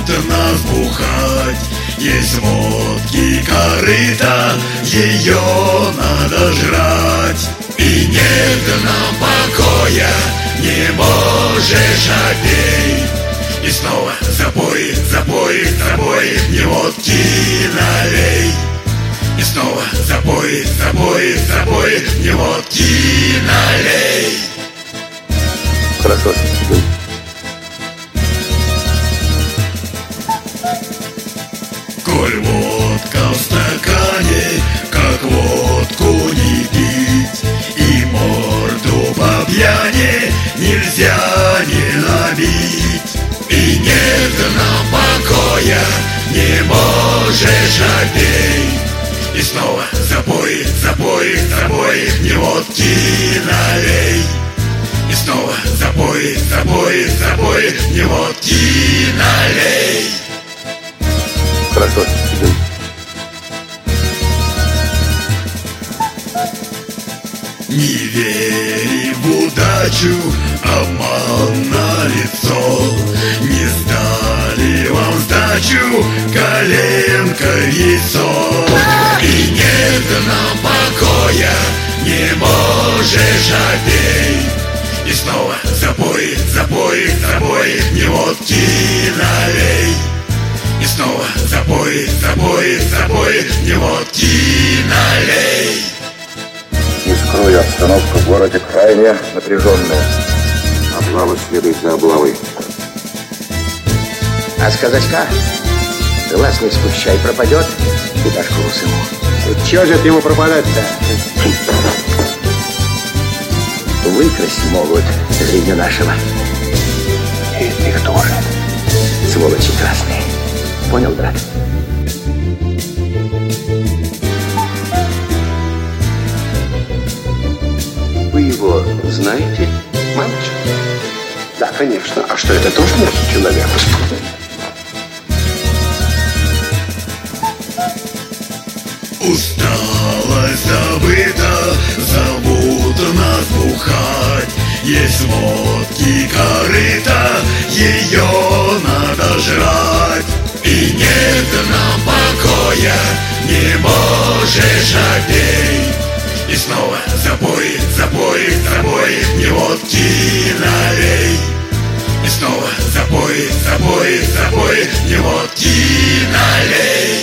зовут нас бухать. Есть водки корыта, ее надо жрать. И нет нам покоя, не можешь опей. И снова запой, запой, запой, не водки налей. И снова запой, запой, запой, не водки налей. Хорошо. Коль водка в стакане, как водку не пить, и морду по пьяни нельзя не набить. И нет нам покоя, не можешь опей. И снова запой, запой, запой, не водки налей. И снова запой, запой, запой, не водки налей. Хорошо. Не верь в удачу, обман на лицо. Не сдали вам сдачу, коленка в яйцо. И нет нам покоя, не можешь опей. И снова запой, запой, запой, не водки налей. И снова запой, запой, запой, не водки налей. Не скрою, обстановка в городе крайне напряженная. Облава следует за облавой. А с казачка глаз не спущай, пропадет, бедашку русому. Чего же от него пропадать-то? Выкрасть могут жизнью нашего. И их тоже. Сволочи красные. Понял, брат? Вы его знаете, мальчик? Да, конечно. А что, это тоже наш человек? Усталость забыта, зовут нас бухать. Есть водки корыта, ее надо жрать. И нет нам покоя, не можешь опей. И снова запой, запой, запой, не водки налей. И снова запой, запой, запой, не водки налей.